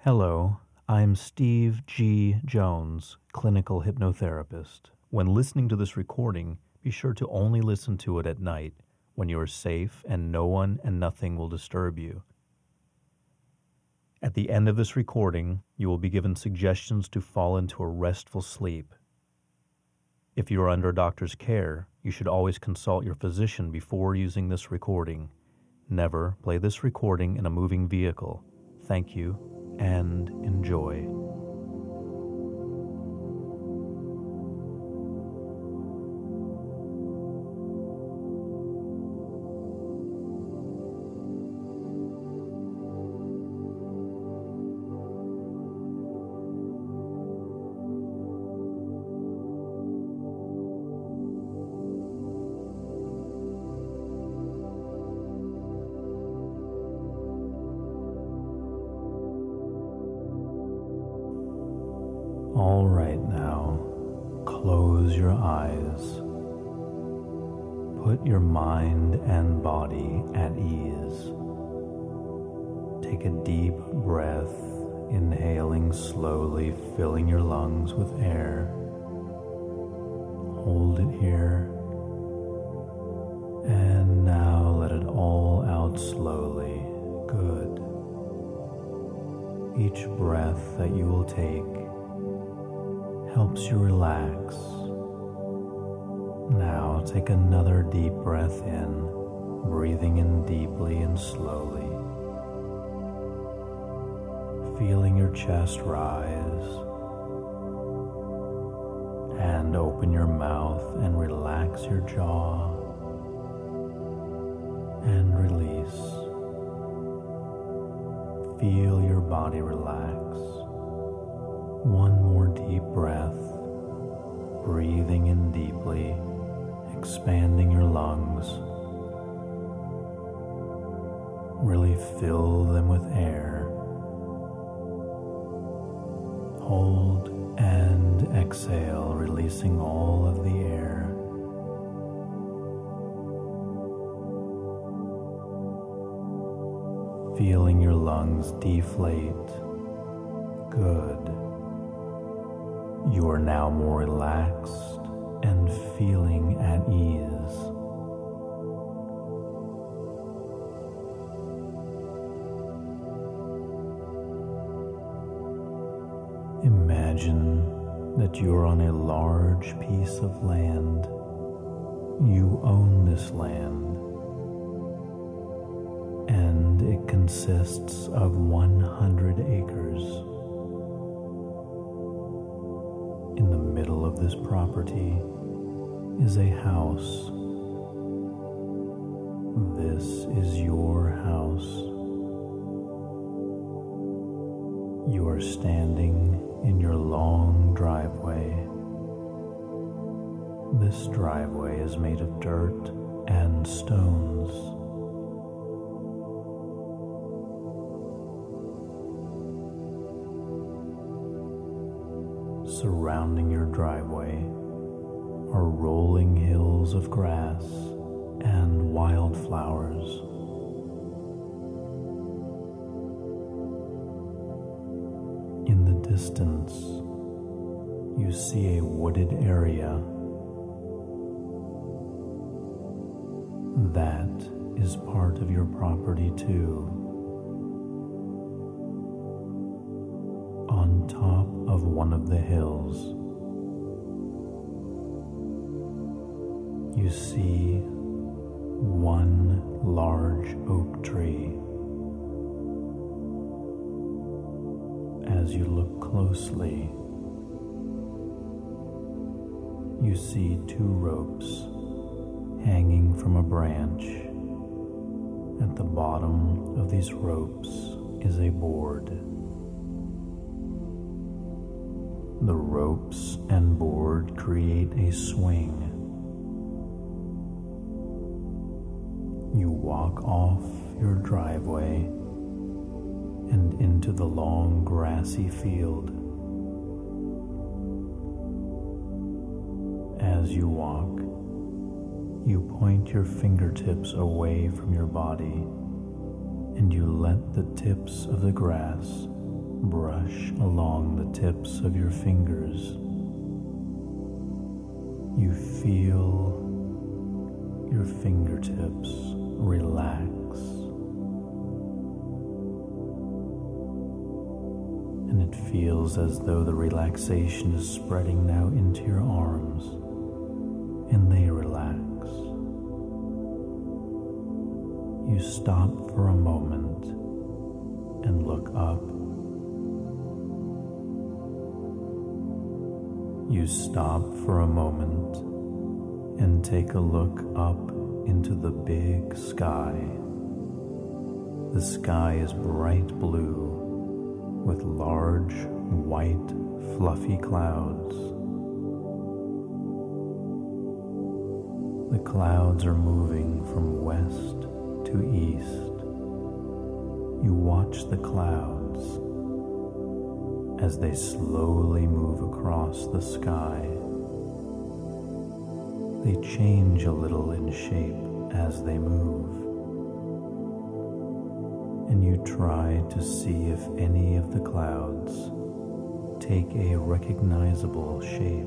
Hello, I'm Steve G. Jones, clinical hypnotherapist. When listening to this recording, be sure to only listen to it at night when you are safe and no one and nothing will disturb you. At the end of this recording, you will be given suggestions to fall into a restful sleep. If you are under a doctor's care, you should always consult your physician before using this recording. Never play this recording in a moving vehicle. Thank you and enjoy. All right now, close your eyes. Put your mind and body at ease. Take a deep breath, inhaling slowly, filling your lungs with air. Hold it here, and now let it all out slowly. Good. Each breath that you will take helps you relax. Now take another deep breath in, breathing in deeply and slowly. Feeling your chest rise. And open your mouth and relax your jaw. And release. Feel your body relax. One more deep breath, breathing in deeply, expanding your lungs. Really fill them with air. Hold and exhale, releasing all of the air. Feeling your lungs deflate. Good. You are now more relaxed and feeling at ease. Imagine that you are on a large piece of land. You own this land, and it consists of 100 acres. In the middle of this property is a house. This is your house. You are standing in your long driveway. This driveway is made of dirt and stones. Surrounding your driveway are rolling hills of grass and wildflowers. In the distance, you see a wooded area. That is part of your property too. On top of one of the hills, you see one large oak tree. As you look closely, you see two ropes hanging from a branch. At the bottom of these ropes is a board. The ropes and board create a swing. You walk off your driveway and into the long grassy field. As you walk, you point your fingertips away from your body and you let the tips of the grass brush along the tips of your fingers. You feel your fingertips relax, and it feels as though the relaxation is spreading now into your arms, and they relax. You stop for a moment and look up. You stop for a moment and take a look up into the big sky. The sky is bright blue with large, white, fluffy clouds. The clouds are moving from west to east. You watch the clouds as they slowly move across the sky. They change a little in shape as they move, and you try to see if any of the clouds take a recognizable shape.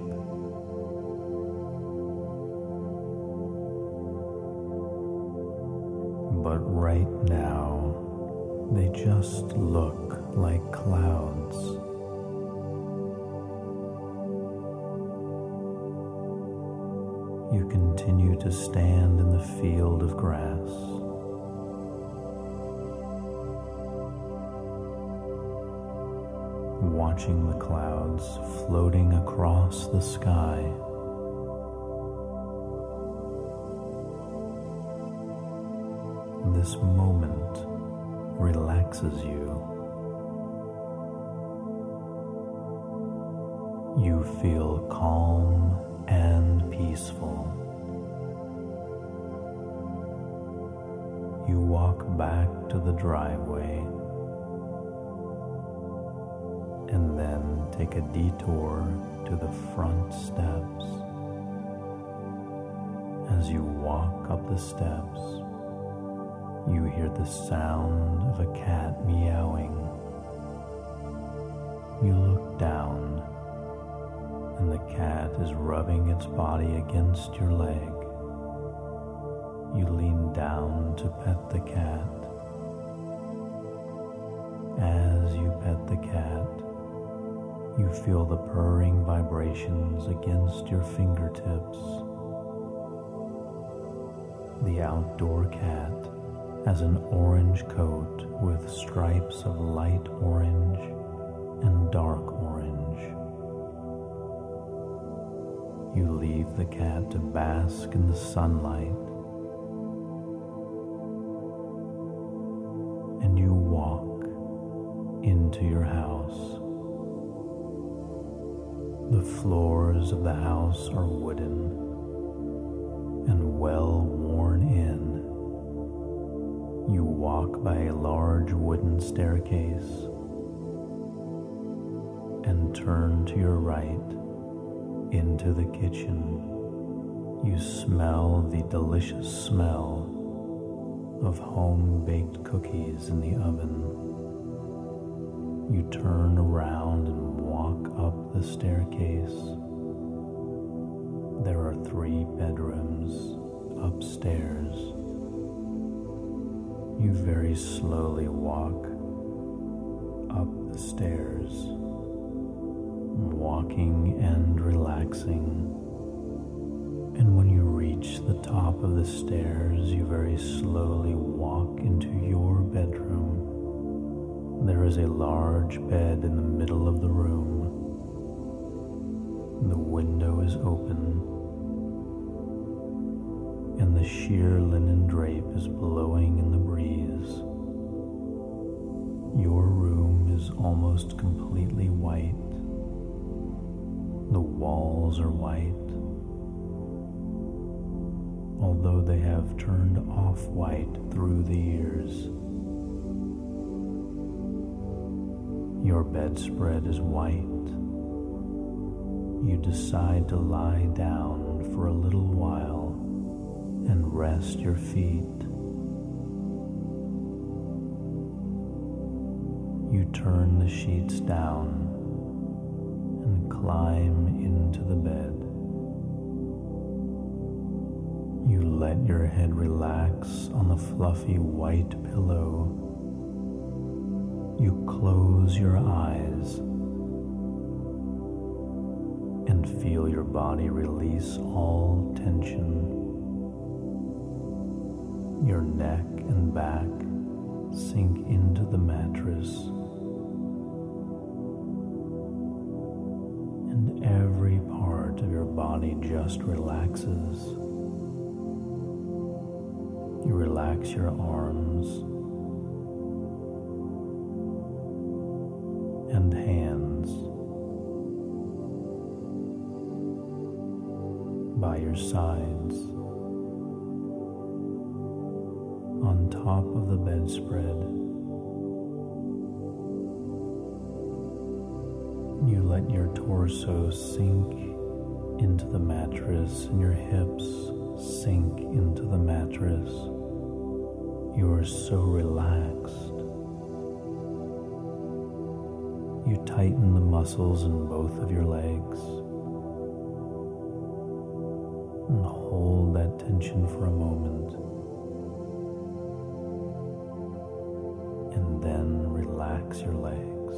But right now, they just look like clouds. You continue to stand in the field of grass. Watching the clouds floating across the sky. This moment relaxes you. You feel calm and peaceful. You walk back to the driveway and then take a detour to the front steps. As you walk up the steps, you hear the sound of a cat meowing. You look down, and the cat is rubbing its body against your leg. You lean down to pet the cat. As you pet the cat, you feel the purring vibrations against your fingertips. The outdoor cat has an orange coat with stripes of light orange and dark orange. You leave the cat to bask in the sunlight, and you walk into your house. The floors of the house are wooden and well worn in. You walk by a large wooden staircase and turn to your right into the kitchen. You smell the delicious smell of home-baked cookies in the oven. You turn around and walk up the staircase. There are 3 bedrooms upstairs. You very slowly walk up the stairs, walking and relaxing. And when you reach the top of the stairs, you very slowly walk into your bedroom. There is a large bed in the middle of the room. The window is open, and the sheer linen drape is blowing in the breeze. Your room is almost completely white. The walls are white, although they have turned off-white through the years. Your bedspread is white. You decide to lie down for a little while and rest your feet. you turn the sheets down and climb into the bed. You let your head relax on the fluffy white pillow. You close your eyes and feel your body release all tension. Your neck and back sink into the mattress, and every part of your body just relaxes. You relax your arms and hands by your sides. On top of the bedspread, you let your torso sink into the mattress and your hips sink into the mattress. You are so relaxed. You tighten the muscles in both of your legs and hold that tension for a moment. And then relax your legs.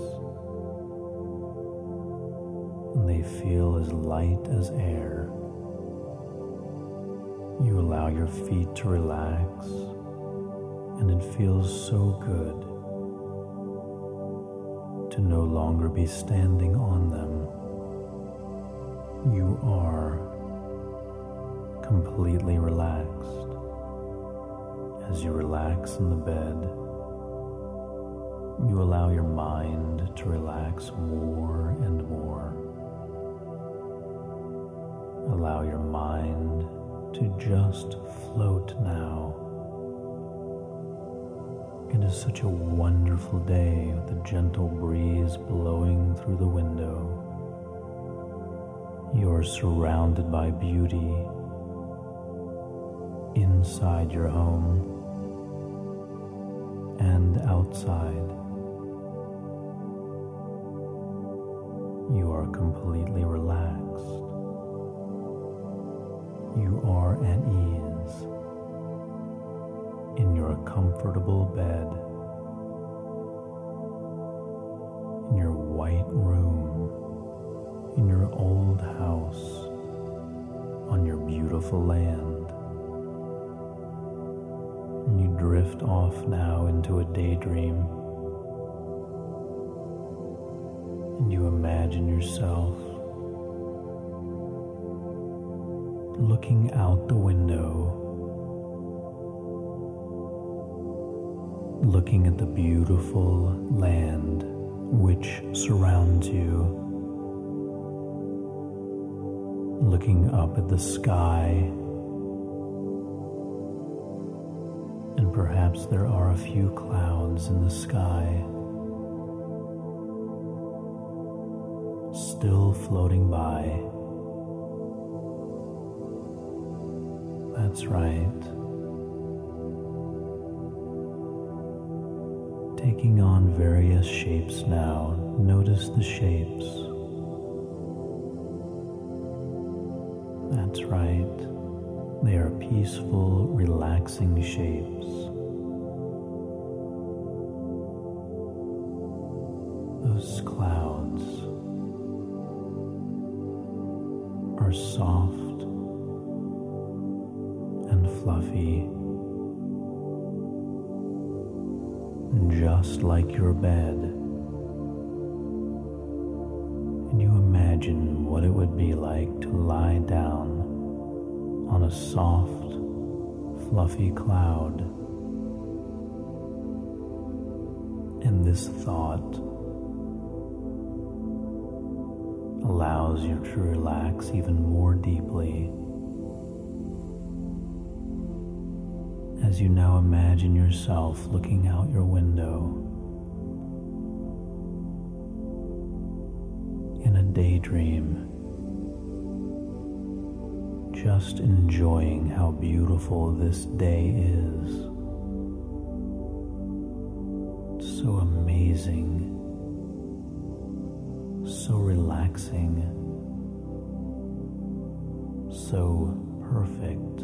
And they feel as light as air. You allow your feet to relax, and it feels so good to no longer be standing on them. You are completely relaxed. As you relax in the bed, you allow your mind to relax more and more. Allow your mind to just float now. It is such a wonderful day with a gentle breeze blowing through the window. You are surrounded by beauty inside your home and outside. You are completely relaxed. You are at ease in your comfortable bed, in your white room, in your old house, on your beautiful land. And you drift off now into a daydream. And you imagine yourself looking out the window, looking at the beautiful land which surrounds you, looking up at the sky, and perhaps there are a few clouds in the sky still floating by. That's right. Taking on various shapes now. Notice the shapes. That's right. They are peaceful, relaxing shapes. Those clouds are soft and fluffy, just like your bed. And you imagine what it would be like to lie down on a soft, fluffy cloud. And this thought allows you to relax even more deeply as you now imagine yourself looking out your window in a daydream, just enjoying how beautiful this day is. So amazing. amazing, so relaxing, so perfect.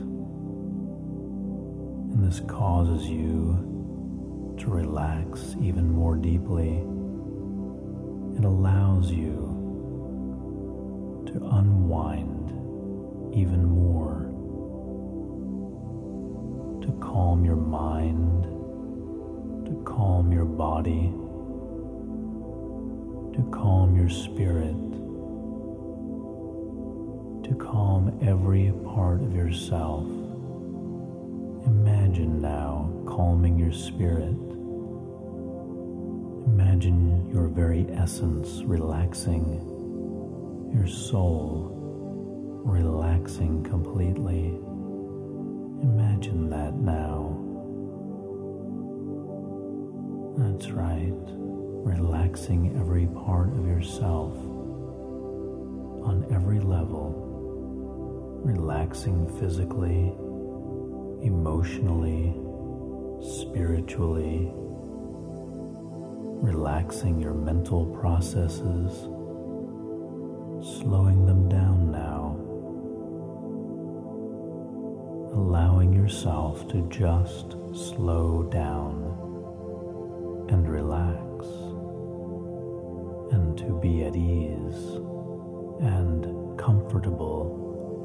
And this causes you to relax even more deeply. It allows you to unwind even more, to calm your mind, to calm your body, to calm your spirit, to calm every part of yourself. Imagine now calming your spirit. Imagine your very essence relaxing, your soul relaxing completely. Imagine that now. That's right, relaxing every part of yourself on every level, relaxing physically, emotionally, spiritually, relaxing your mental processes, slowing them down now, allowing yourself to just slow down and relax, and to be at ease and comfortable.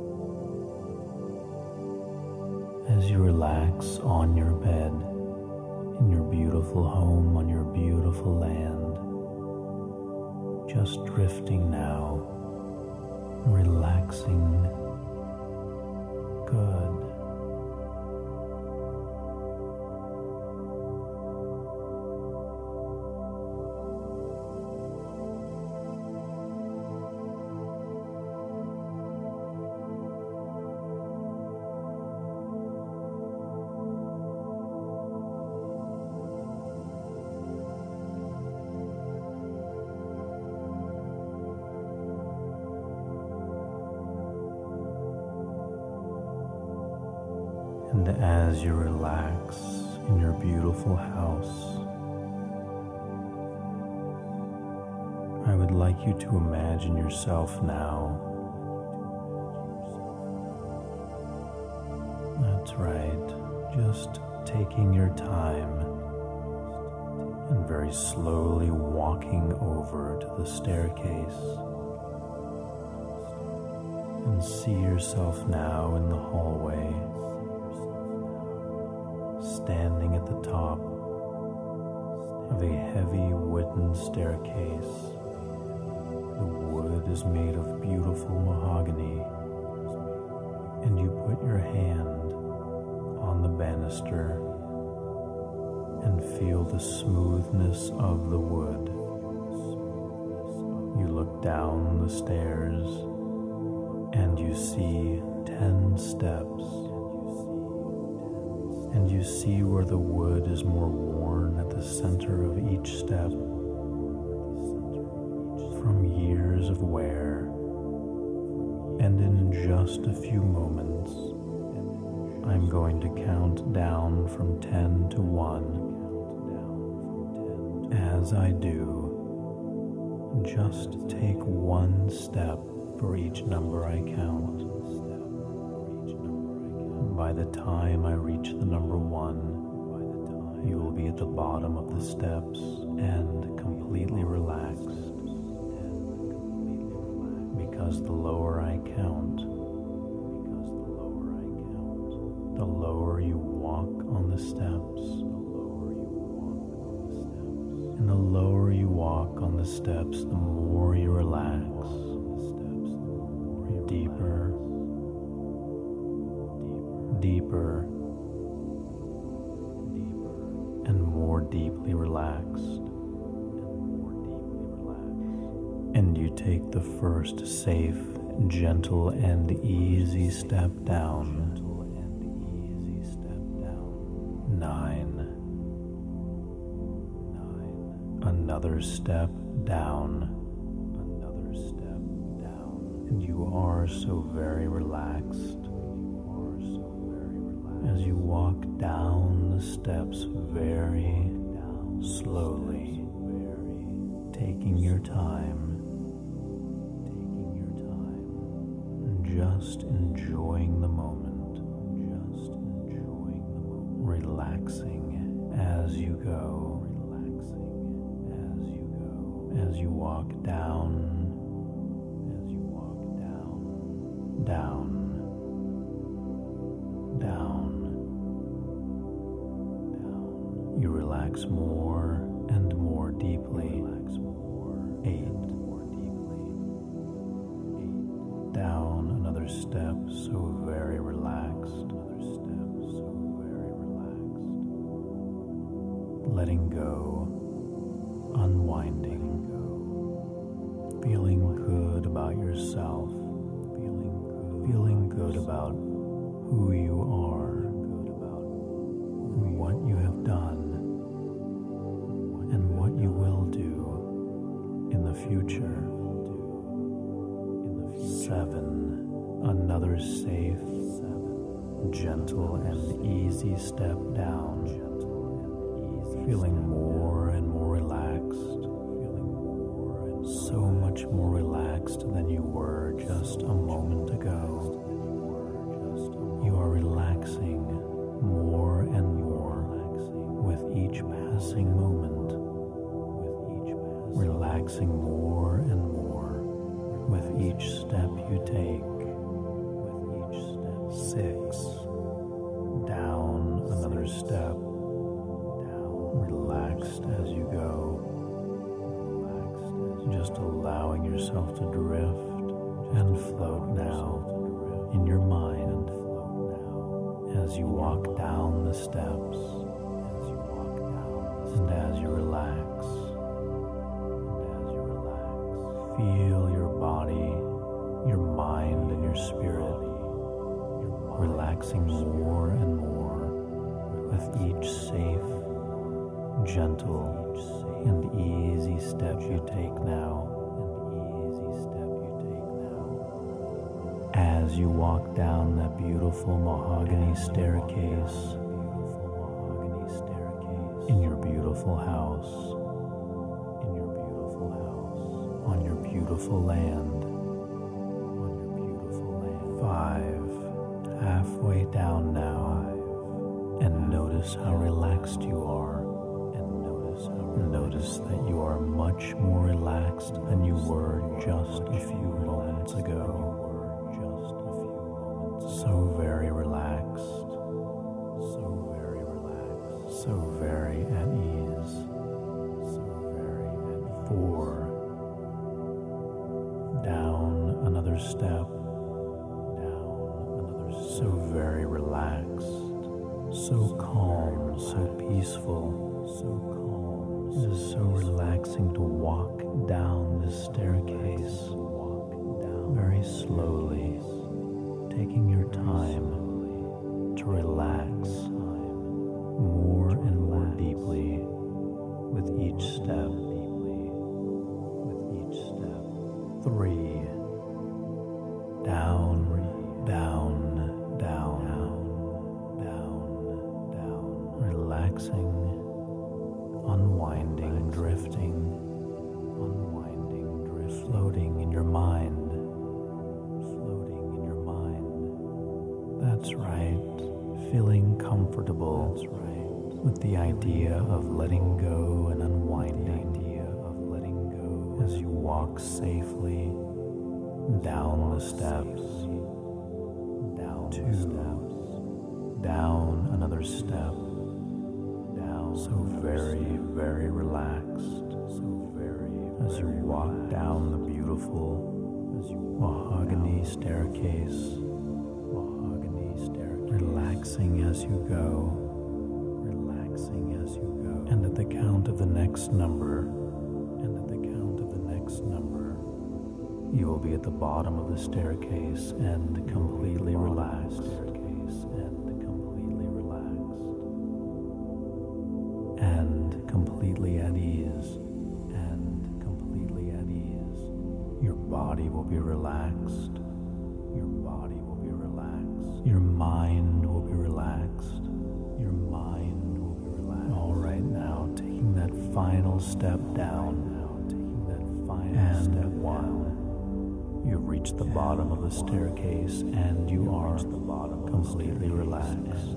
As you relax on your bed, in your beautiful home, on your beautiful land, just drifting now, relaxing. Good. And as you relax in your beautiful house, I would like you to imagine yourself now. That's right, just taking your time and very slowly walking over to the staircase. And see yourself now in the hallway, standing at the top of a heavy wooden staircase. The wood is made of beautiful mahogany, and you put your hand on the banister and feel the smoothness of the wood. You look down the stairs and you see 10 steps. And you see where the wood is more worn at the center of each step from years of wear. And in just a few moments, I'm going to count down from 10 to 1. As I do, just take one step for each number I count. By the time I reach the number 1, you will be at the bottom of the steps and completely relaxed. Because the lower I count, the lower you walk on the steps. And the lower you walk on the steps, the more you relax. Deeper, deeper, and more deeply relaxed. And you take the first safe, gentle, and easy step down. 9. Another step down. And you are so very relaxed. As you walk down the steps very slowly, taking your time, just enjoying the moment, relaxing as you go, as you walk down, down, you relax more and more deeply. 8. Down another step, so very relaxed. Letting go, unwinding, feeling good about yourself, feeling good about who you are, what you have done, and what you will do in the future. 7. Another safe, gentle, and easy step down, feeling more and more relaxed, so much more relaxed than you were just a moment ago. You are relaxing more and more with each passing moment, relaxing more and more with each step you take. 6. Down another step, relaxed as you go, just allowing yourself to drift and float now in your mind as you walk down the steps and as you relax. Feel your body, your mind, and your spirit relaxing more and more with each safe, gentle, and easy step you take now. As you walk down that beautiful mahogany staircase in your beautiful house, on your beautiful land. 5. Halfway down now, and notice how relaxed you are. Notice that you are much more relaxed than you were just a few moments ago. So very relaxed, so very at ease. 4. Down another step, so very relaxed, so calm, so peaceful. It is so relaxing to walk down this staircase very slowly, taking your time to relax more and more deeply with each step. 3. Down, relaxing, unwinding, drifting, floating in your mind. That's right, feeling comfortable with the idea of letting go and unwinding as you walk safely down the steps. 2. Down another step, so very, very relaxed as you walk down the beautiful mahogany staircase, relaxing as you go, and at the count of the next number, you will be at the bottom of the staircase and completely relaxed. And completely at ease. Your body will be relaxed. Your mind will be relaxed. All right, now taking that final step down And one, you've reached the bottom of the staircase and you are completely relaxed.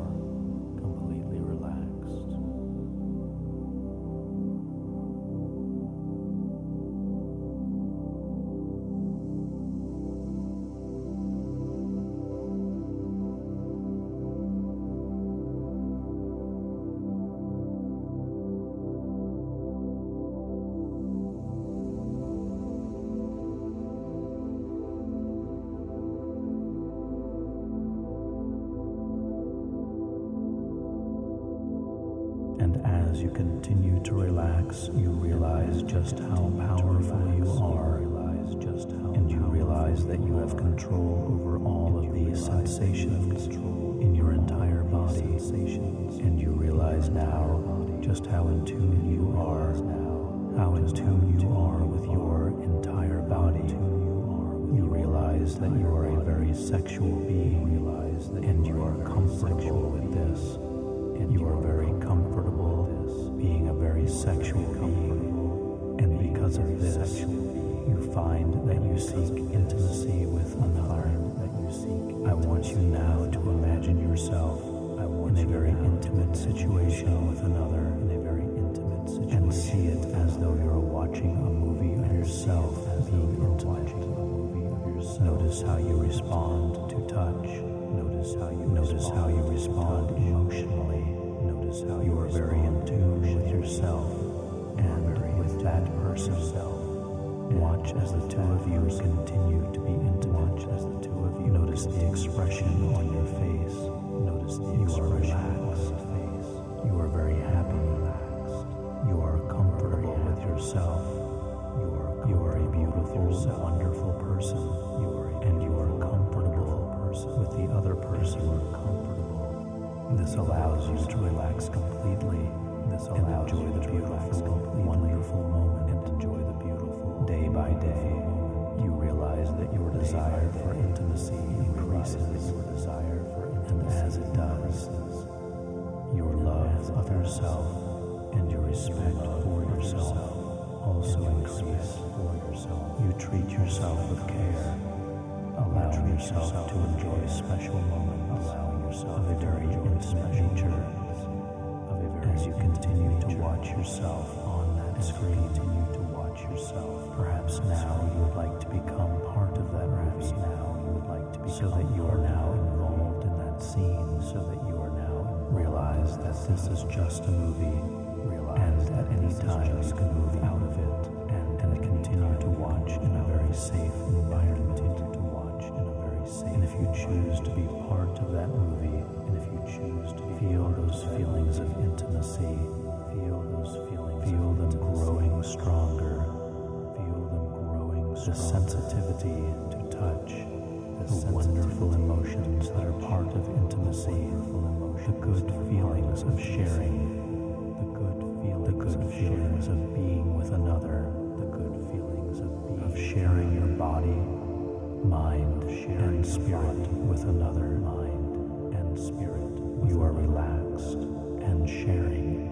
And as you continue to relax, you realize just how powerful you are, and you realize that you have control over all of these sensations in your entire body, and you realize now just how in tune you are, with your entire body. You realize that you are a very sexual being, and you are comfortable with this. You are very comfortable being a very sexual being, and because of this, you find that you seek intimacy with another. I want you now to imagine yourself in a very intimate situation with another, and see it as though you're watching a movie of yourself being intimate. Notice how you respond to touch. Notice how you respond emotionally. You are very in tune with yourself and with that person. Watch as the two of you continue to be intimate. Notice the expression on your face. You are relaxed. You are very happy. You are comfortable with yourself. You are a beautiful, wonderful person, and you are comfortable with the other person. This allows you to relax completely and enjoy the beautiful, wonderful moment. Day by day, you realize that your desire for intimacy increases, and as it does, your love of yourself and your respect for yourself also increase. You treat yourself with care, allowing yourself to enjoy special moments of a very intimate nature. As you continue to watch yourself on that screen, perhaps now you would like to become part of that movie, so that you are now involved in that scene, realize that this is just a movie, and at any time you can move out of it and continue to watch in a very safe environment. And if you choose to be part of that movie, feel those feelings of intimacy, feel them growing stronger, the sensitivity to touch, the wonderful emotions that are part of intimacy, the good feelings of sharing, the good feelings of being with another, of sharing your body, mind, and spirit with another. You are relaxed and sharing.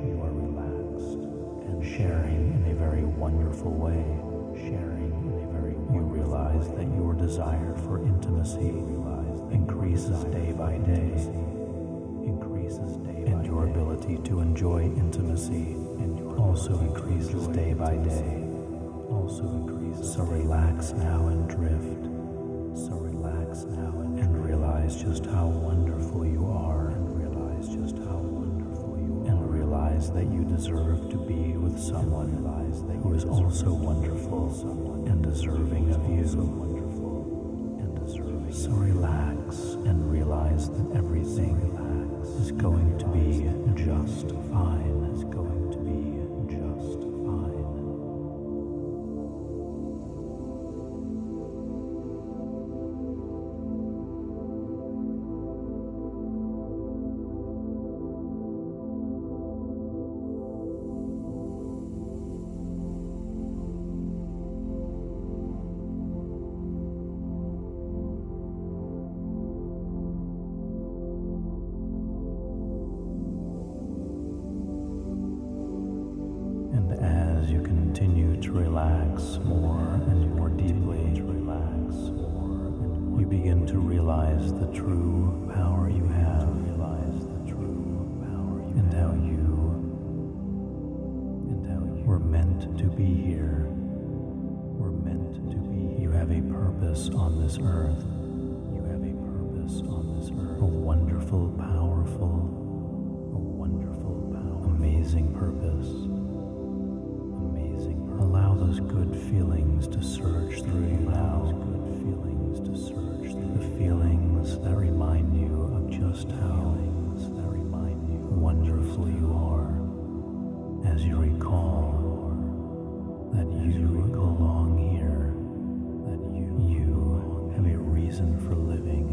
Sharing in a very wonderful way. You realize that your desire for intimacy increases day by day, and your ability to enjoy intimacy also increases day by day. So relax now and drift. And realize just how wonderful you are, and realize that you deserve to be with someone who is also wonderful and deserving of you. So relax and realize that everything is going to be just fine. relax more and more deeply. You begin to realize the true power you have, and how you were meant to be here. You have a purpose on this earth. A wonderful, powerful, amazing purpose. Allow those good feelings to surge through you now. The feelings that remind you of just how wonderful you are, as you recall that you belong here, that you have a reason for living,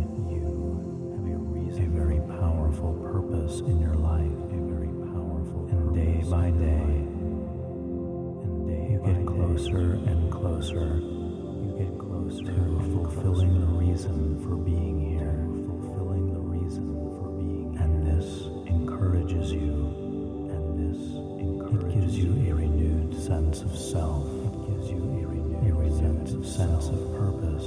a very powerful purpose in your life, and day by day, you get closer and closer to fulfilling the reason for being here, and this encourages you, it gives you a renewed sense of self, a renewed sense of purpose,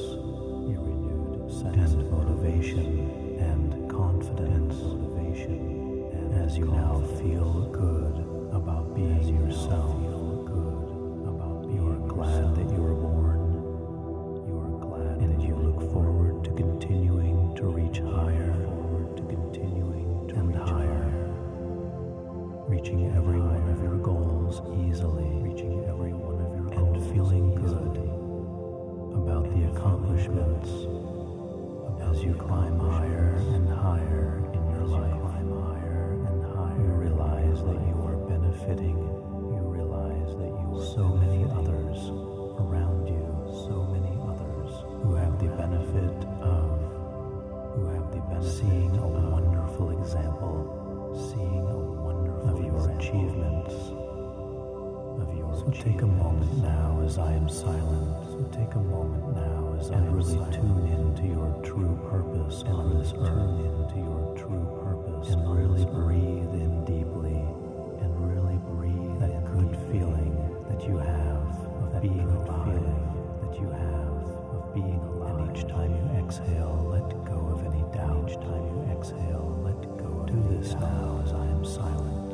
and motivation and confidence, as you now feel good about being yourself. You are glad that you were born, and you look forward to continuing to reach higher and higher, reaching every one of your goals easily, and feeling good about the accomplishments as you climb higher and higher in your life. You realize that you are benefiting so many others around you, who have the benefit of seeing a wonderful example of your achievements. So take a moment now as I am silent, and really tune into your true purpose on this earth, and really breathe in deeply, that good feeling that you have of being alive, and each time you exhale, let go of any doubt. Do this now as I am silent.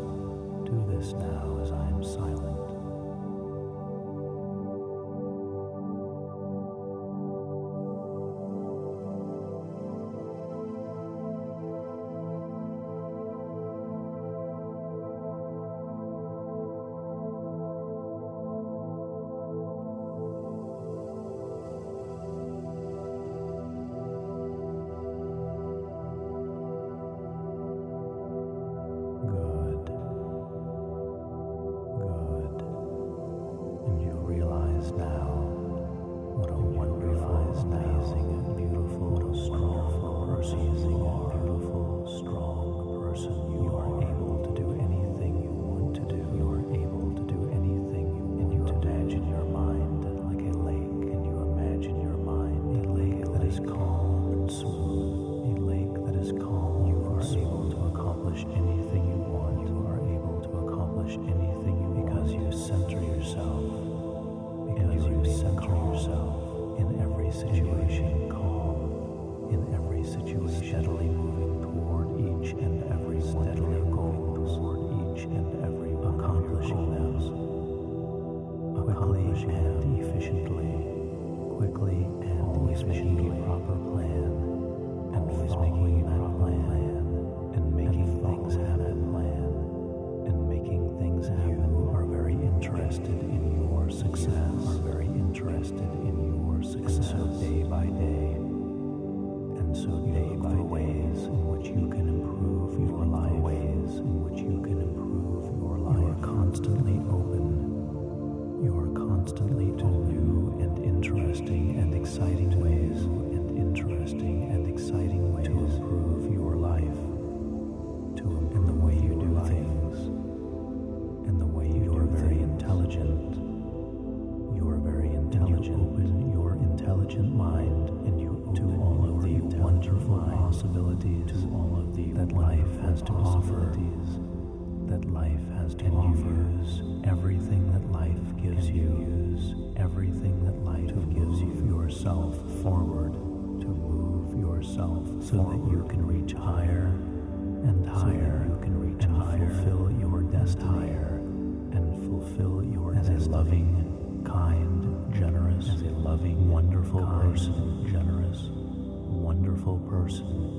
that life has to offer. Use everything that life gives you. Use everything that life gives you. Yourself forward, to move yourself so that you can reach higher and higher. You can reach higher, fulfill your destiny, higher, and fulfill your destiny. As a loving, kind, generous, as a loving, wonderful person, generous, wonderful person.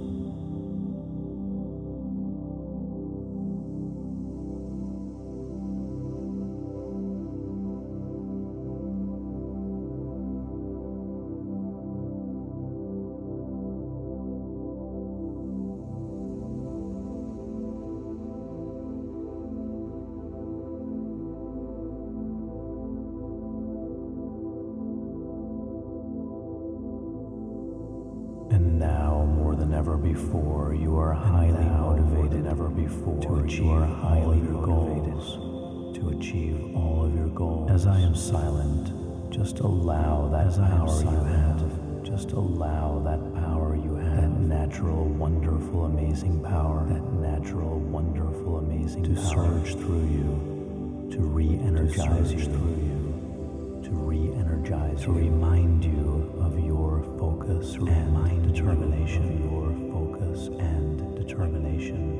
And now, more than ever before, you are highly motivated ever before to achieve all of your goals. To achieve all of your goals. As I am silent, just allow that power you have. Just allow that power you have. That natural, wonderful, amazing power. That natural, wonderful, amazing power to surge through you, to re-energize you through you, to re-energize you, to remind you of your focus and determination. Your focus and determination.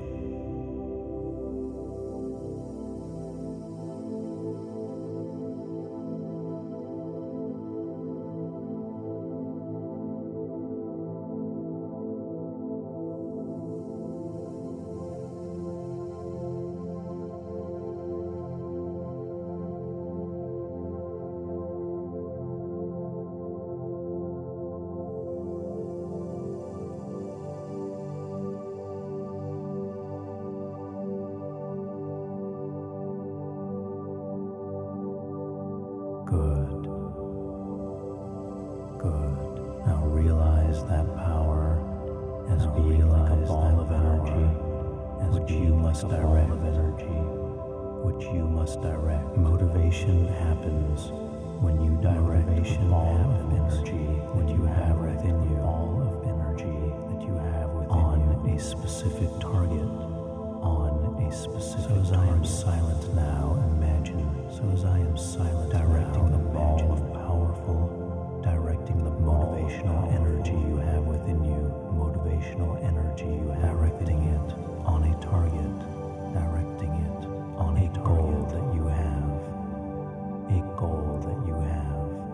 Good. Good. Now realize that power as being like a ball of energy, which you must direct. Which you must direct. Motivation happens when you direct the ball of energy that you have within you. All of energy that you have within you on a specific target. On a specific target. So as I am silent now, imagine. So as I am silent, directing the ball of powerful, directing the motivational energy you have within you, motivational energy you have, directing it on a target, directing it on a goal that you have, a goal that you have.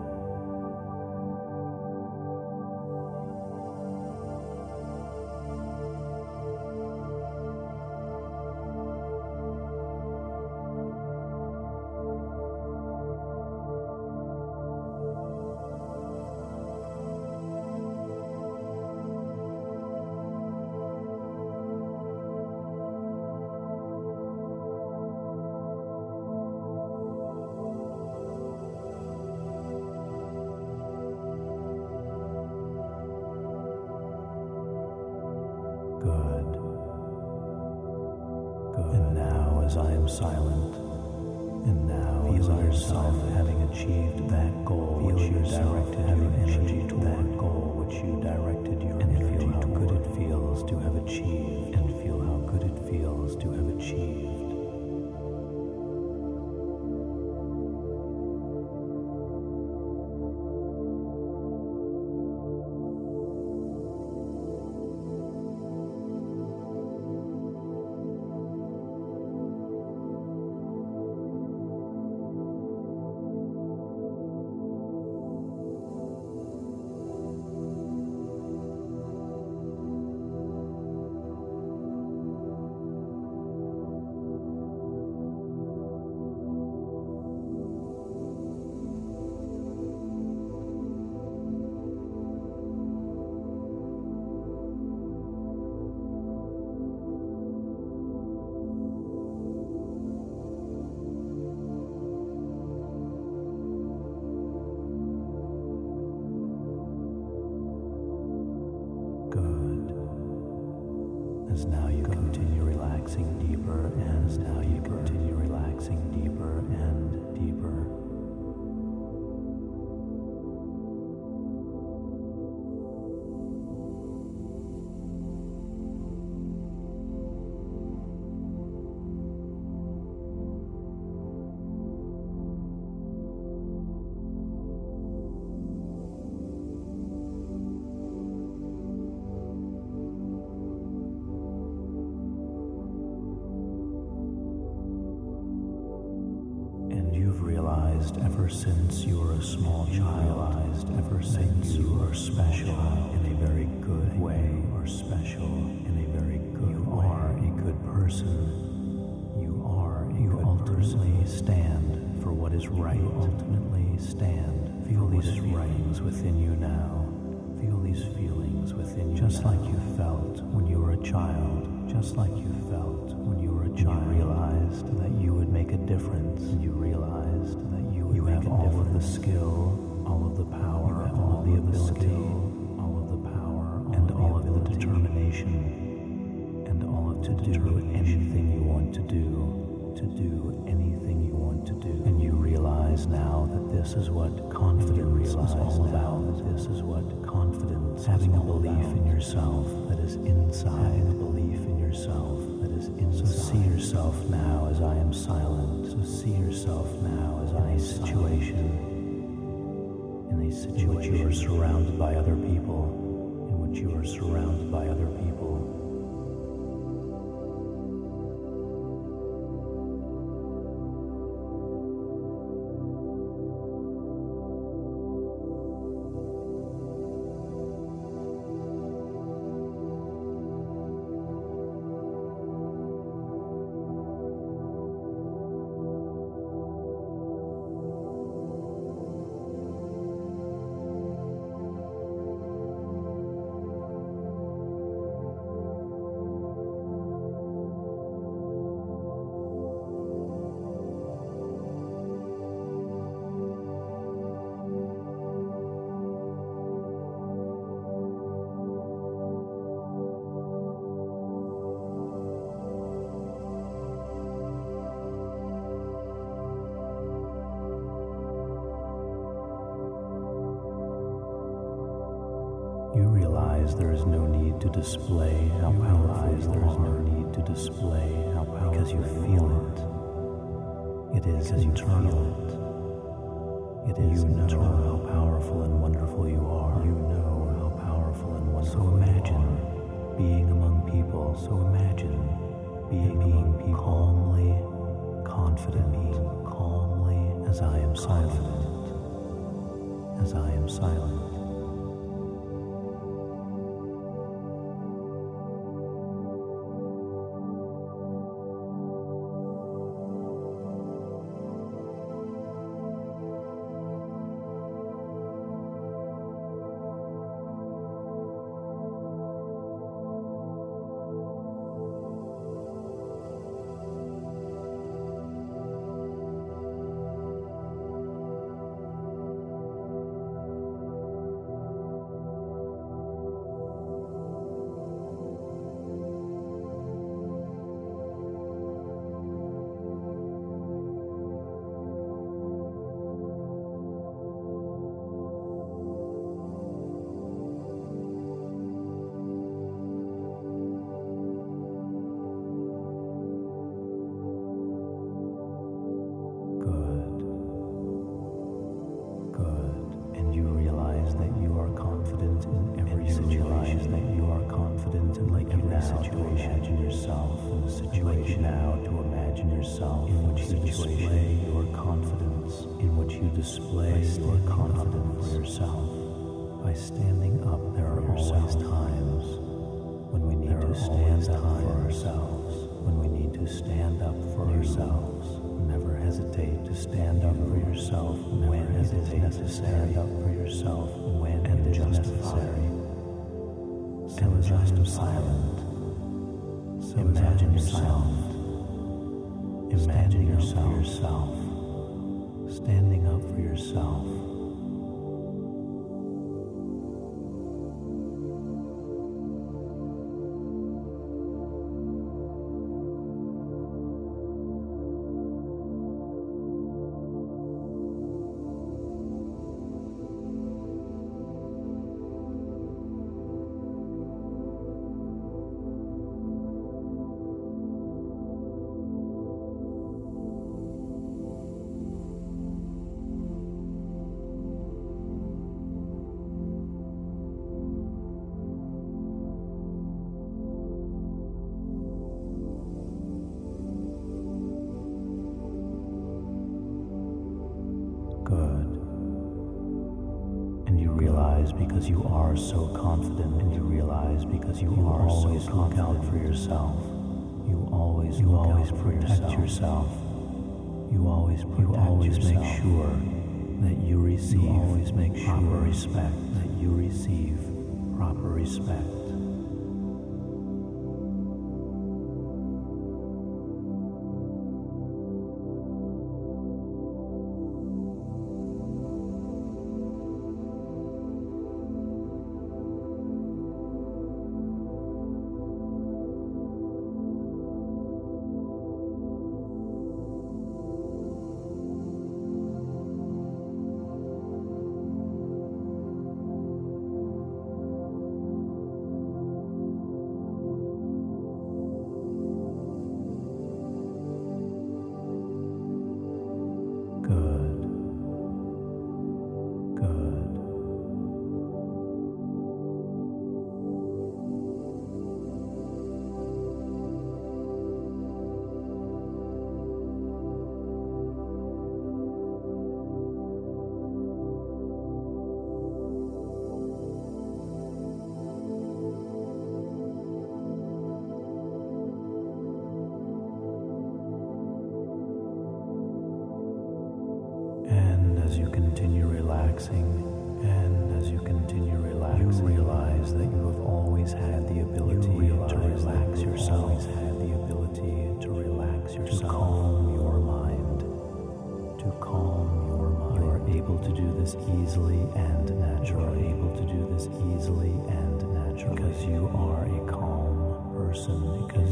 Good. Good. And now as I am silent, and now as I am silent, having achieved that goal, which you directed your energy toward, that goal which you directed your energy toward, and feel how good it feels to have achieved, and feel how good it feels to have achieved. Good. As now you continue relaxing deeper, and as now you continue relaxing deeper and deeper. since you were a small child, ever since you were special in a very good way, or special in a very good way. You are a good person. You ultimately stand for what is right. You ultimately stand. Feel these feelings within you now. Feel these feelings within you. Just like you felt when you were a child. Just like you felt when you were a child. You realized that you would make a difference. You realized that you would make a difference. You have all of the skill, all of the power, all of the ability, all of the power, and all of the determination, and all of to do anything you want to do. To do anything you want to do. And you realize now that this is what confidence is all about. This is what confidence, having a belief in yourself that is inside. Having a belief in yourself that is inside. So see yourself now as I am silent. So see yourself now as I am situation. In a situation in which you are surrounded by other people. In which you are surrounded by other people. You realize there is no need to display how powerful you are. There is no need to display how powerful, because you feel it. It is internal. It is internal how powerful and wonderful you are. You know how powerful and wonderful. So imagine being among people. So imagine being among people calmly, confidently, calmly as I am silent. As I am silent. Imagine yourself in the situation now to imagine yourself in which you display your confidence, in which you display your confidence for yourself. By standing up, there are always times when we need to stand up for ourselves. When we need to stand up for ourselves. Never hesitate to stand up for yourself when it is necessary. Stand up for yourself when it is necessary. So as I am silent, imagine yourself. Imagine yourself. Standing up for yourself. realize because you are so confident, and you realize because you are always so look out for yourself. You always protect yourself. You always make sure that you receive proper respect. That you receive proper respect. As you continue relaxing, you realize that you have always had the ability to relax yourself, to calm your mind, You are able to do this easily and naturally, because you are a calm person,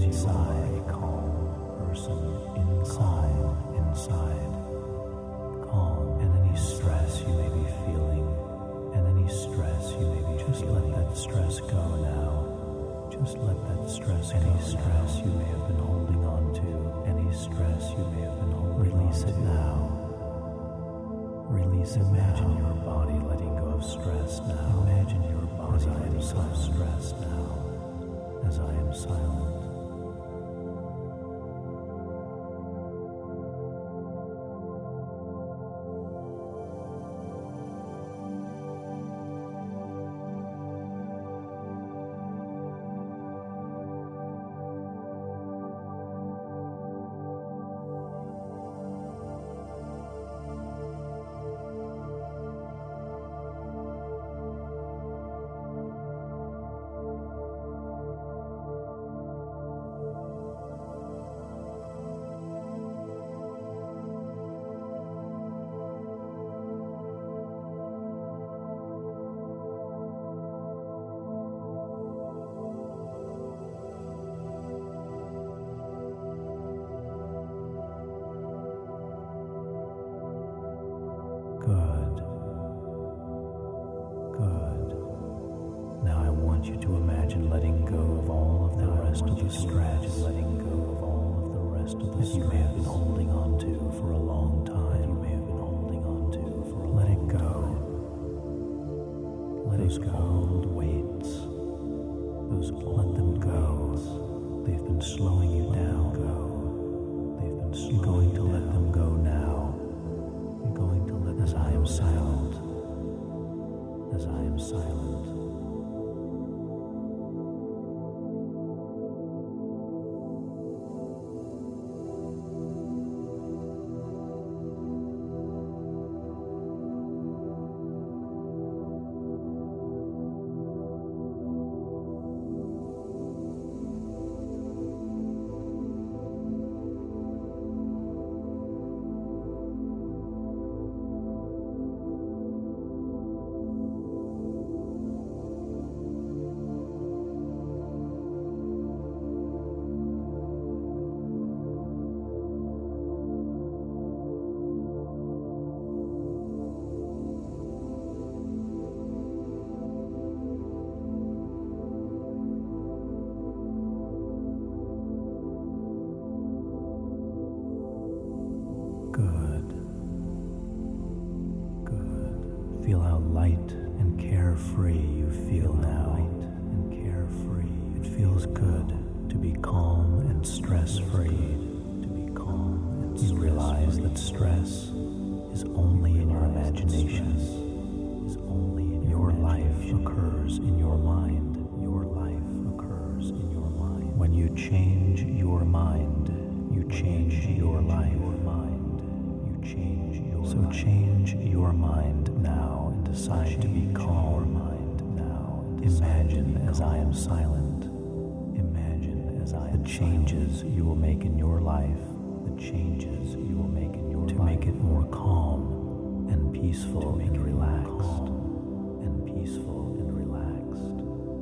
inside. Calm, and any stress you may be feeling, just let that stress go now. Just let that stress go. Any stress you may have been holding on to, release it now. Imagine your body letting go of stress now. As I am silent. Good. Now I want you to imagine letting go of all of the rest of the stress that you may have been holding on to for a long time. Let it go. Those old weights. Let them go. They've been slowing you down. You're going to let them go now. As I am silent. Feel how light and carefree you feel now. It feels good to be calm and stress-free. You realize that stress is only in your imagination. Your life occurs in your mind. Your life occurs in your mind. When you change your mind, you change your life. You change your life. So change your mind now and decide to be calm. Imagine as I am silent. Imagine as I am the changes you will make in your life. The changes you will make in your life to make it more calm and peaceful, to make it relaxed and peaceful and relaxed.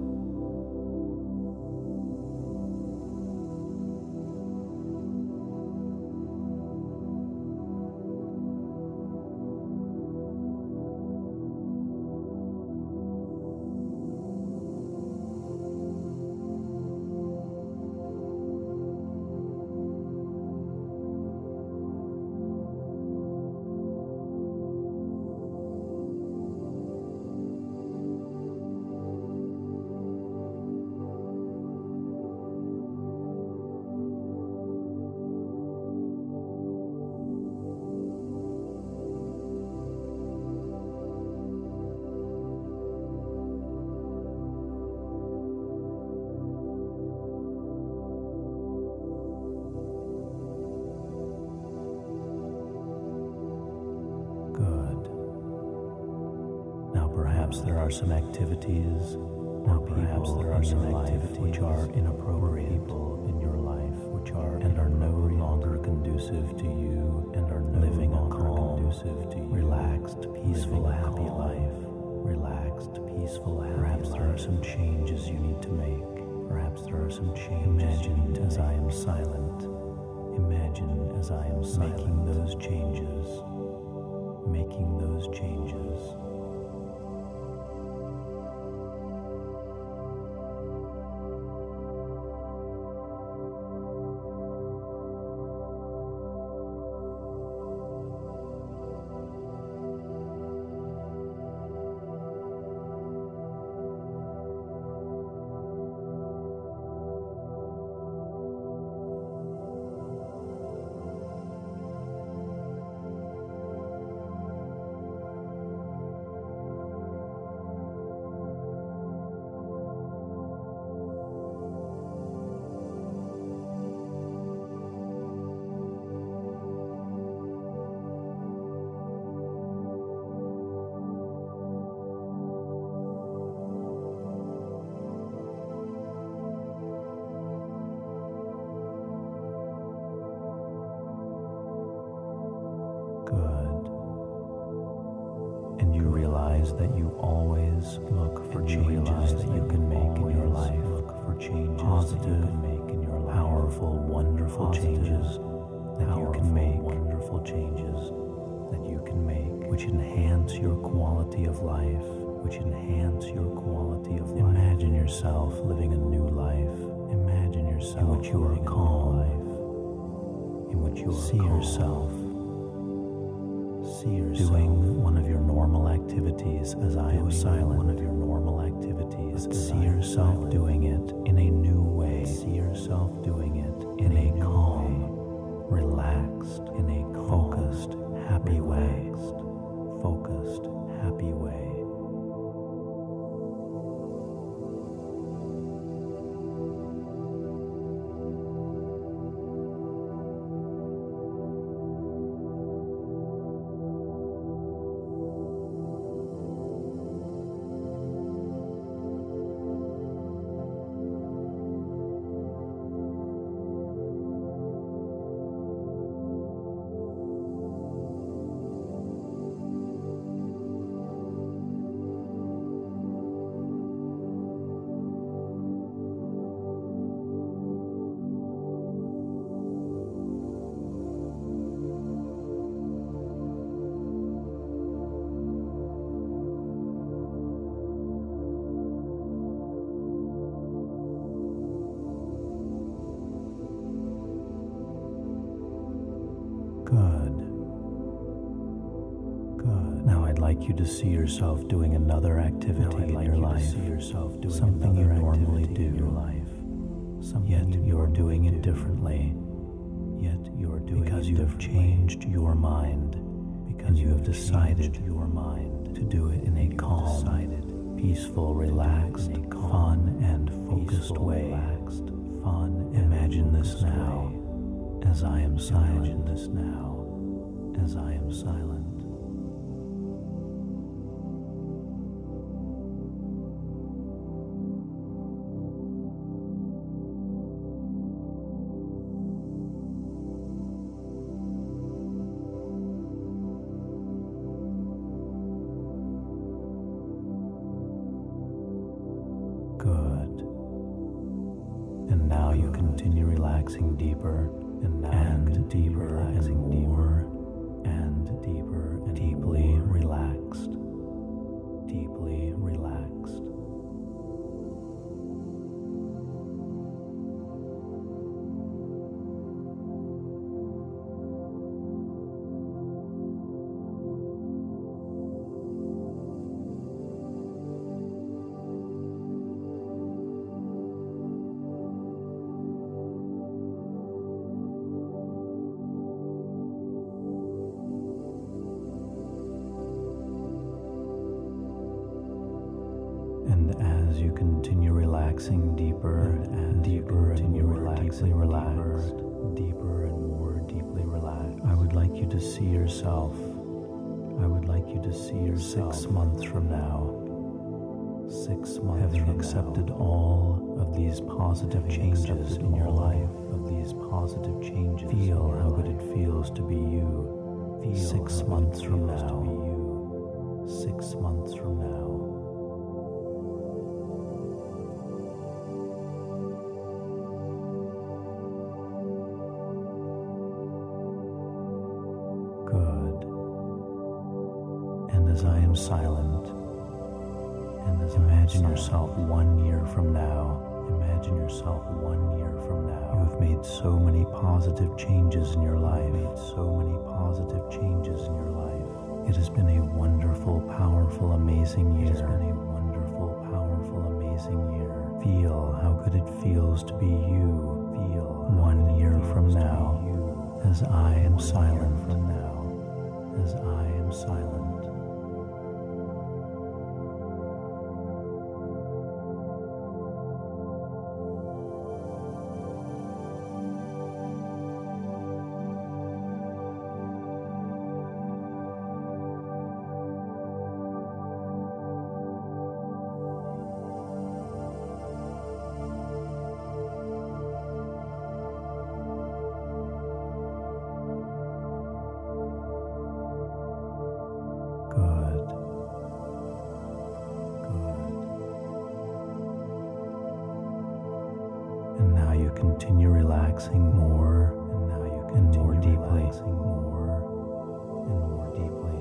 Perhaps there are some activities or perhaps there are some activities which are inappropriate in your life, which are and are no longer conducive to you and are no living a calm, conducive to you, relaxed, peaceful, happy life. Relaxed, peaceful, happy perhaps life. There are some changes you need to make. Perhaps there are some changes. Imagine as I am silent. Imagine as I am silent. Making those changes. Making those changes. Good. And you realize that you always look for changes that you can make in your life. Look for changes positive, that you can make in your life. Powerful, wonderful changes that you can make. Wonderful changes that you can make, which enhance your quality of life. Which enhance your quality of life. Imagine yourself living a new life. Imagine yourself in which you are calm. In which you see yourself. Doing one of your normal activities as I am silent. One of your normal activities. See yourself doing it in a new way. See yourself doing it in a calm, relaxed, in a focused, happy way. Focused, happy way. Good. Good. Now I'd like you to see yourself doing another activity in your life. Something you normally do in your life. Yet you are doing it differently. Yet you are doing because you have changed your mind. Because you have decided your mind to do it in a calm, peaceful, relaxed, fun, and focused way. Imagine this now as I am silent. Imagine this now as I am silent. Good. And now you continue relaxing deeper and deeper and more and deeper and deeply relaxed. Deeply relaxed. And as you continue relaxing deeper and deeper and more deeply relaxed, deeper and more deeply relaxed, I would like you to see yourself. I would like you to see yourself 6 months from now. 6 months having accepted all of these positive changes in your life. Of these positive changes. Feel how good it feels to be you. Feel 6 months from now. 6 months from now. Good. And as I am silent, and as imagine yourself 1 year from now, imagine yourself 1 year from now. You have made so many positive changes in your life. Made so many positive changes in your life. It has been a wonderful, powerful, amazing year. It has been a wonderful, powerful, amazing year. Feel how good it feels to be you. Feel 1 year from now, as I am silent. From now, as I am silent. Good. Good. And now you continue relaxing more, and now you continue more deeply, more and more deeply.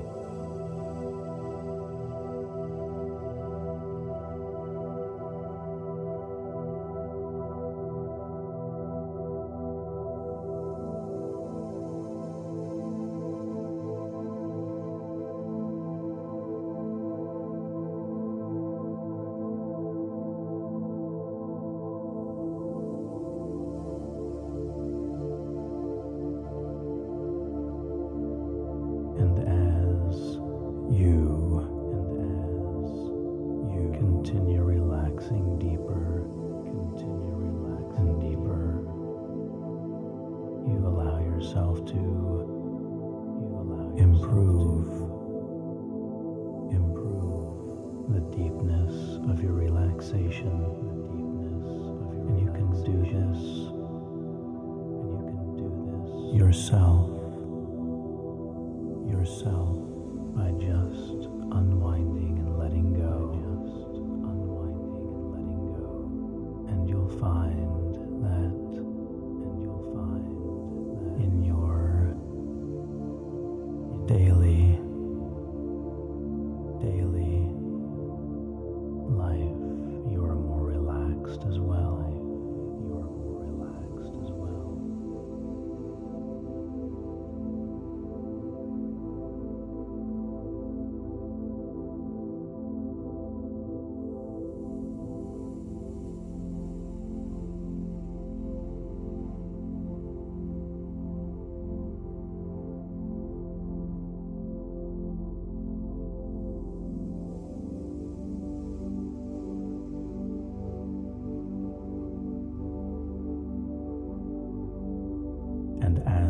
And as you continue relaxing deeper, and deeper, you allow yourself to improve the deepness of your relaxation. And you can do this. Yourself by just unwinding and letting go. And you'll find that in your daily life, you are more relaxed as well.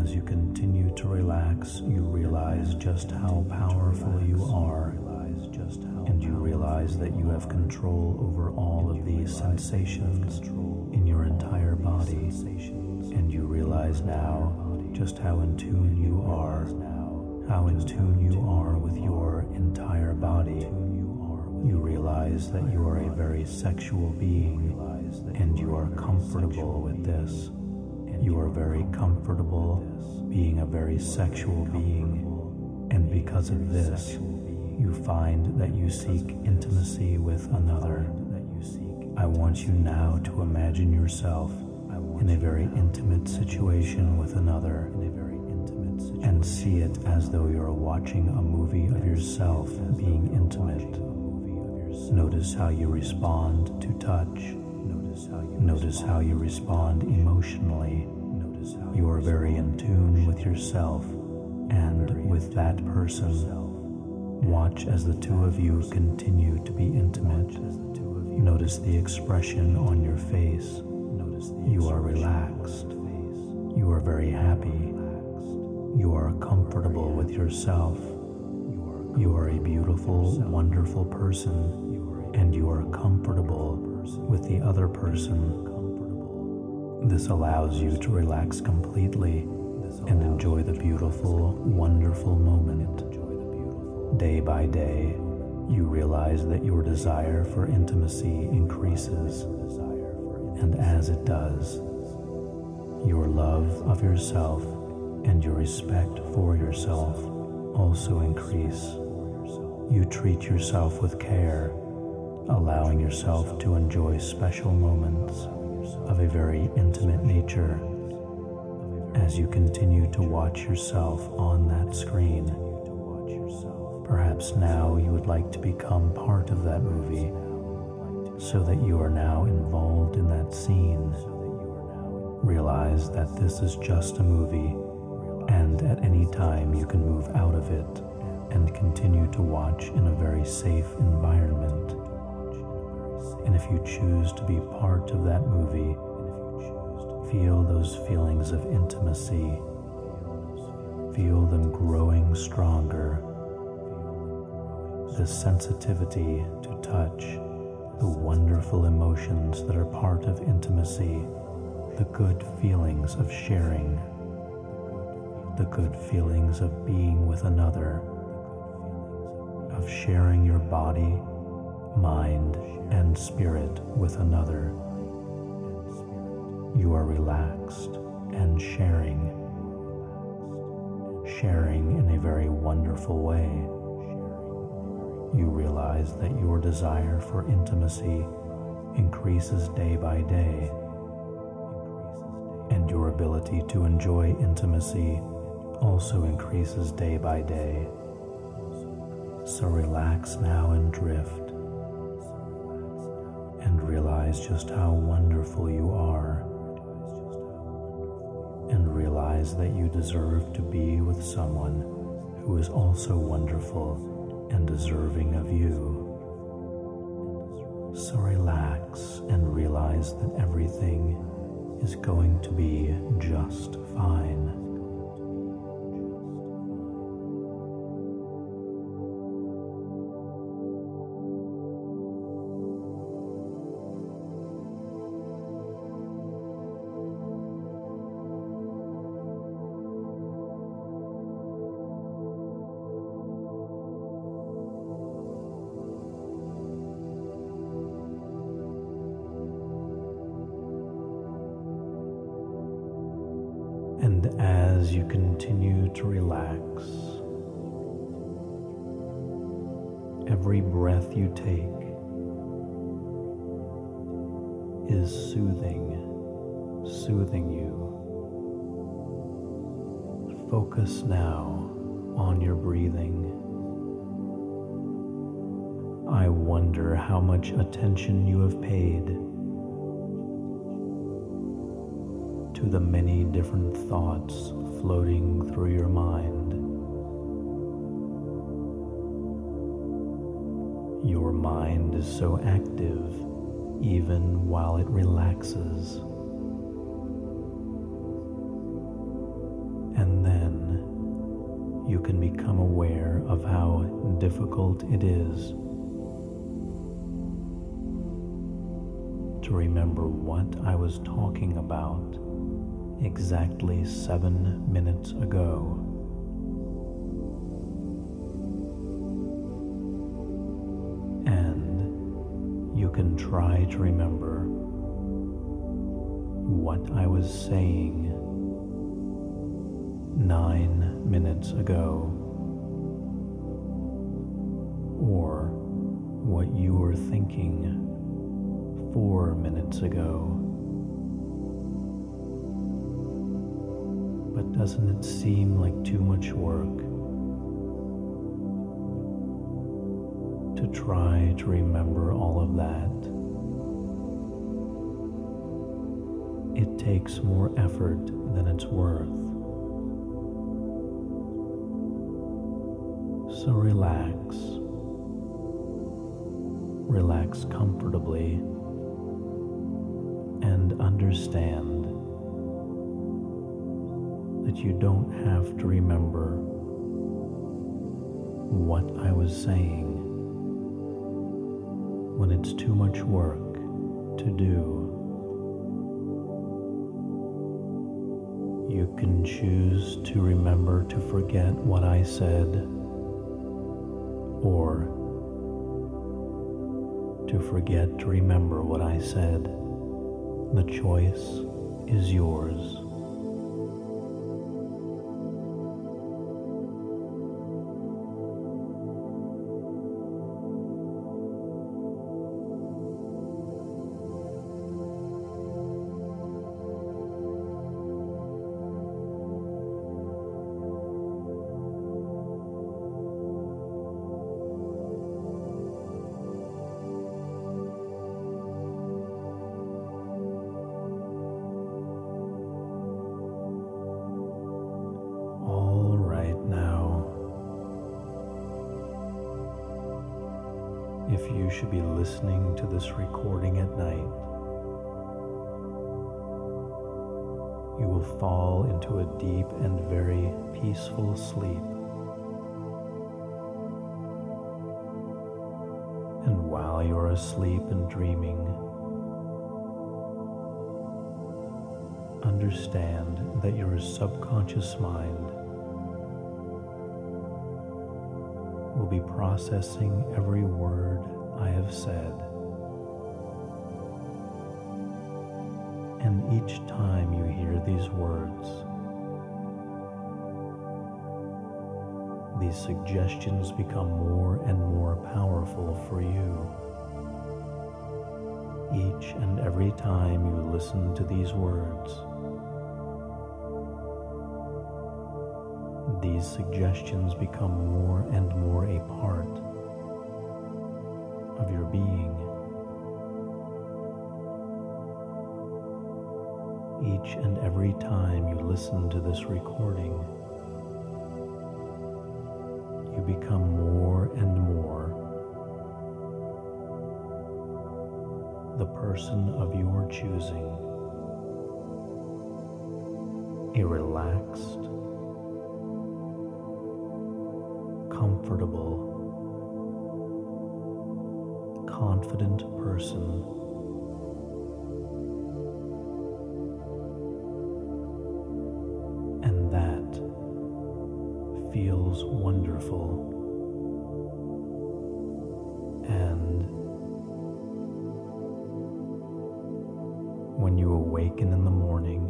as you continue to relax, you realize just how powerful you are, and you realize that you have control over all of these sensations in your entire body, and you realize now just how in tune you are, with your entire body. You realize that you are a very sexual being, and you are comfortable with this. You are very comfortable being a very sexual being, and because of this, you find that you seek intimacy with another. I want you now to imagine yourself in a very intimate situation with another, and see it as though you're watching a movie of yourself being intimate. Notice how you respond to touch. Notice how you respond emotionally. You are very in tune with yourself and with that person. Watch as the two of you continue to be intimate. Notice the expression on your face. You are relaxed. You are very happy. You are comfortable with yourself. You are a beautiful, wonderful person, and you are comfortable with the other person. This allows you to relax completely and enjoy the beautiful, wonderful moment. Day by day, you realize that your desire for intimacy increases, and as it does, your love of yourself and your respect for yourself also increase. You treat yourself with care, allowing yourself to enjoy special moments of a very intimate nature. As you continue to watch yourself on that screen, perhaps now you would like to become part of that movie, so that you are now involved in that scene. Realize that this is just a movie, and at any time you can move out of it and continue to watch in a very safe environment. And if you choose to be part of that movie, feel those feelings of intimacy. Feel them growing stronger. The sensitivity to touch, the wonderful emotions that are part of intimacy, the good feelings of sharing, the good feelings of being with another, of sharing your body, mind, and spirit with another. You are relaxed and sharing in a very wonderful way. You realize that your desire for intimacy increases day by day, and your ability to enjoy intimacy also increases day by day. So relax now and drift, and realize just how wonderful you are, and realize that you deserve to be with someone who is also wonderful and deserving of you. So relax and realize that everything is going to be just fine. And as you continue to relax, every breath you take is soothing you. Focus now on your breathing. I wonder how much attention you have paid to the many different thoughts floating through your mind. Your mind is so active even while it relaxes. can become aware of how difficult it is to remember what I was talking about exactly 7 minutes ago. And you can try to remember what I was saying 9 minutes ago, or what you were thinking 4 minutes ago. But doesn't it seem like too much work to try to remember all of that? It takes more effort than it's worth. So relax comfortably, and understand that you don't have to remember what I was saying when it's too much work to do. You can choose to remember to forget what I said, or to forget to remember what I said. The choice is yours. If you should be listening to this recording at night, you will fall into a deep and very peaceful sleep. And while you're asleep and dreaming, understand that your subconscious mind will be processing every word I have said. And each time you hear these words, these suggestions become more and more powerful for you. Each and every time you listen to these words, these suggestions become more and more a part of your being. Each and every time you listen to this recording, you become more and more the person of your choosing, a relaxed, comfortable, confident person. And that feels wonderful. And when you awaken in the morning,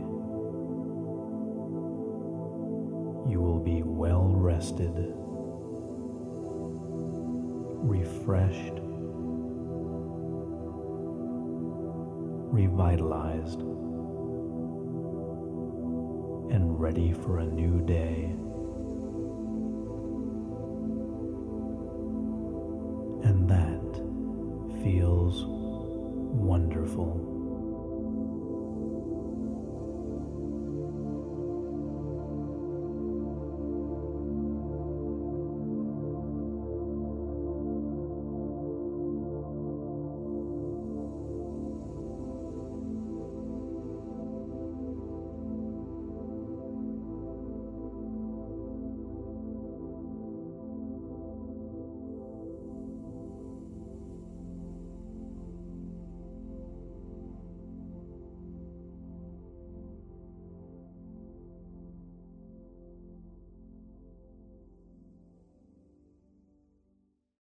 you will be well rested, refreshed, revitalized, and ready for a new day. And that feels wonderful.